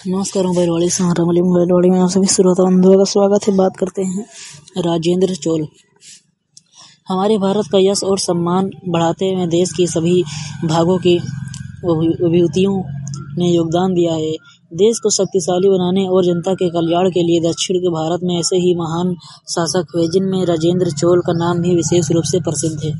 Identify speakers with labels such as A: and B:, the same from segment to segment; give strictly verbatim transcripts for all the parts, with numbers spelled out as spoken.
A: नमस्कार मोबाइल वाले संग्राम वाली मोबाइल वाली में आप सभी श्रोता बंधुओं का स्वागत है। बात करते हैं राजेंद्र चोल। हमारे भारत का यश और सम्मान बढ़ाते में देश की सभी भागों की विभूतियों ने योगदान दिया है। देश को शक्तिशाली बनाने और जनता के कल्याण के लिए दक्षिण के भारत में ऐसे ही महान शासक हुए जिनमें राजेंद्र चोल का नाम भी विशेष रूप से प्रसिद्ध है।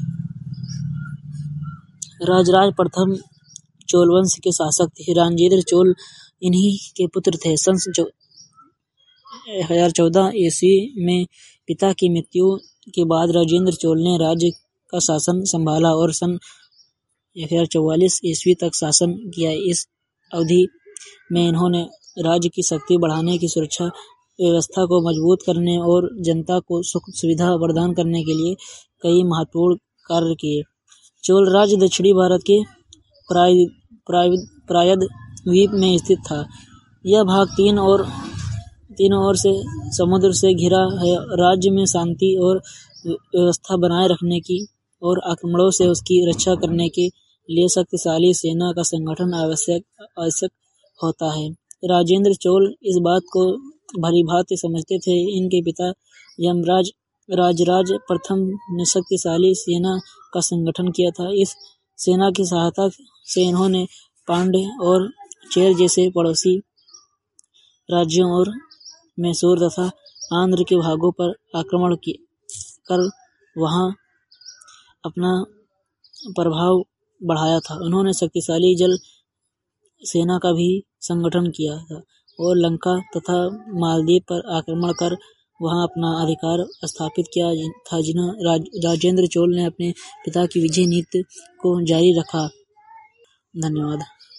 A: राजराज प्रथम चोल वंश के शासक थे। राजेंद्र चोल इन्हीं के पुत्र थे। सन एक हजार चौदह ईस्वी में पिता की मृत्यु के बाद राजेंद्र चोल ने राज्य का शासन संभाला और सन एक हजार चौवालीस ईस्वी तक शासन किया। इस अवधि में इन्होंने राज्य की शक्ति बढ़ाने की सुरक्षा व्यवस्था को मजबूत करने और जनता को सुख सुविधा प्रदान करने के लिए कई महत्वपूर्ण कार्य किए। चोल राज्य दक्षिणी भारत के प्राय प्रायद द्वीप में स्थित था। यह भाग तीन और तीनों ओर से समुद्र से घिरा है। राज्य में शांति और व्यवस्था बनाए रखने की और आक्रमणों से उसकी रक्षा करने के लिए शक्तिशाली सेना का संगठन आवश्यक आवश्यक होता है। राजेंद्र चोल इस बात को भली भांति समझते थे। इनके पिता यमराज राजराज प्रथम ने शक्तिशाली सेना का संगठन किया था। इस सेना की सहायता से इन्होंने पांड्य और चेर जैसे पड़ोसी राज्यों और मैसूर तथा आंध्र के भागों पर आक्रमण कर वहां अपना प्रभाव बढ़ाया था। उन्होंने शक्तिशाली जल सेना का भी संगठन किया था और लंका तथा मालदीव पर आक्रमण कर वहां अपना अधिकार स्थापित किया था, जिन्हें राज, राजेंद्र चोल ने अपने पिता की विजय नीति को जारी रखा। धन्यवाद।